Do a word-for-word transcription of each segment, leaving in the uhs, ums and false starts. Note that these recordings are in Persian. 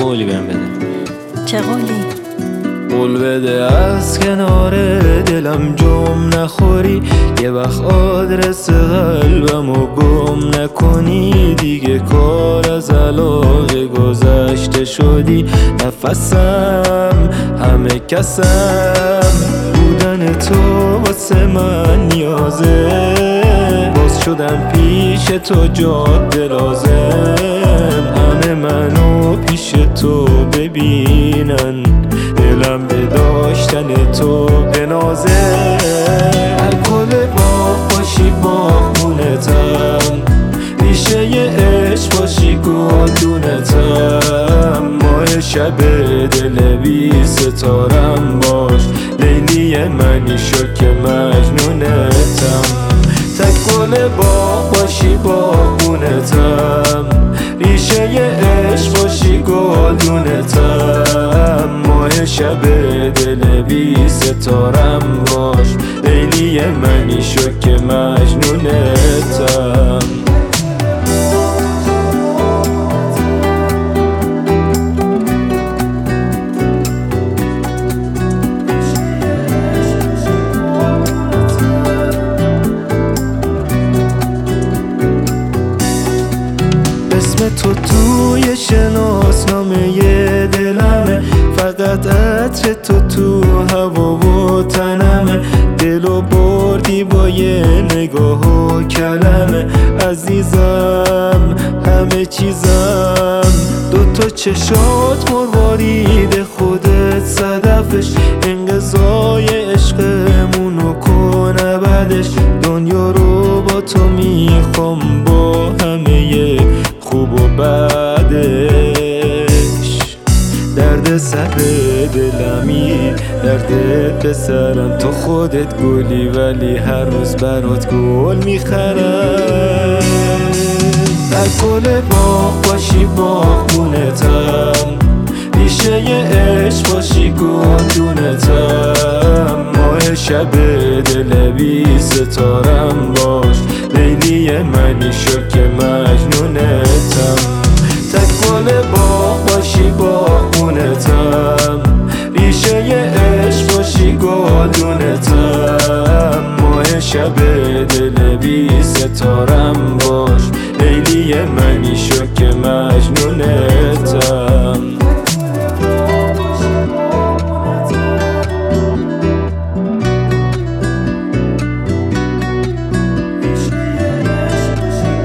قولی بهم بده. چه قولی؟ قول بده از کنار دلم جم نخوری، یه وقت آدرس قلبمو گم نکنی. دیگه کار از علاقه گذشته شدی، نفسم همه کسم بودن تو واسه من نیازه. باز شدم پیش تو جاده لازم، همه منو پیش تو ببینن، دلم به داشتن تو بنازه. الکل باغ باشی باغبونتم، ریشه ی عشق باشی گلدونتم. ماه شب دل بی ستارم باش، لیلی منی شو که مجنونتم. تک گل باغ باشی باغبونتم، ریشه ی عشق باشی گلدونتم. ماه شب دل بی ستارم باش، لیلی منی شو که مجنونتم. تو توی شناسنامه دلمه، فقط عطر تو تو هوا و تنمه. دلو بردی با یه نگاه و کلمه، عزیزم همه چیزم. دوتا چشات مروارید خودت صدفش، انقضای عشقمونو کن ابدش. دنیا رو با تو میخوام با همه خوب و بعدش. درد سر دلمی دردت به سرم، تو خودت گلی ولی هر روز برات گل میخرم. در گل باغ باشی باغبونتم، ریشه ی عشق باشی گلدونتم. ماه شب دل بی ستارم باش، لیلی منی شو که مجنونتم. تک گل باغ باشی باغبونتم، ریشه ی عشق باشی گلدونتم. ماه شب دل بی ستارم باش، لیلی منی شو که مجنونتم.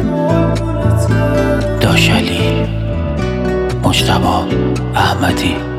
داشلی مجتبی احمدی.